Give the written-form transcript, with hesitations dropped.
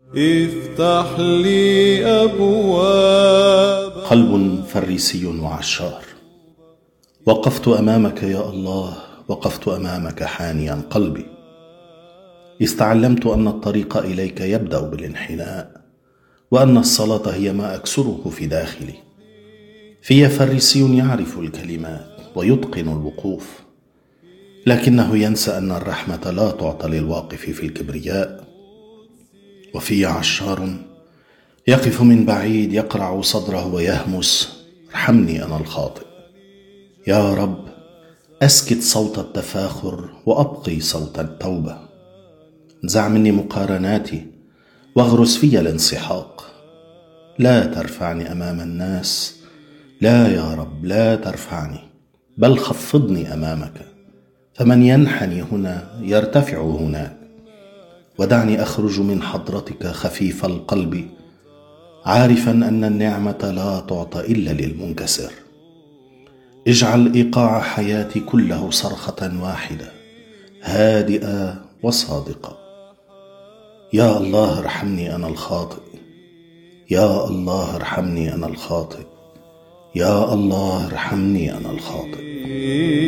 افتح لي أبواب. قلب فريسي وعشار. وقفت أمامك يا الله، وقفت أمامك حانيا قلبي. استعلمت أن الطريق إليك يبدأ بالانحناء، وأن الصلاة هي ما أكسره في داخلي. في فريسي يعرف الكلمات ويتقن الوقوف، لكنه ينسى أن الرحمة لا تعطى للواقف في الكبرياء. وفي عشار يقف من بعيد يقرع صدره ويهمس: ارحمني أنا الخاطئ. يا رب، أسكت صوت التفاخر وأبقي صوت التوبة. انزع مني مقارناتي واغرس في الانسحاق. لا ترفعني أمام الناس، لا يا رب، لا ترفعني، بل خفضني أمامك، فمن ينحني هنا يرتفع هناك. ودعني أخرج من حضرتك خفيف القلب، عارفا أن النعمة لا تعطى إلا للمنكسر. اجعل إيقاع حياتي كله صرخة واحدة هادئة وصادقة: يا الله ارحمني أنا الخاطئ، يا الله ارحمني أنا الخاطئ، يا الله ارحمني أنا الخاطئ.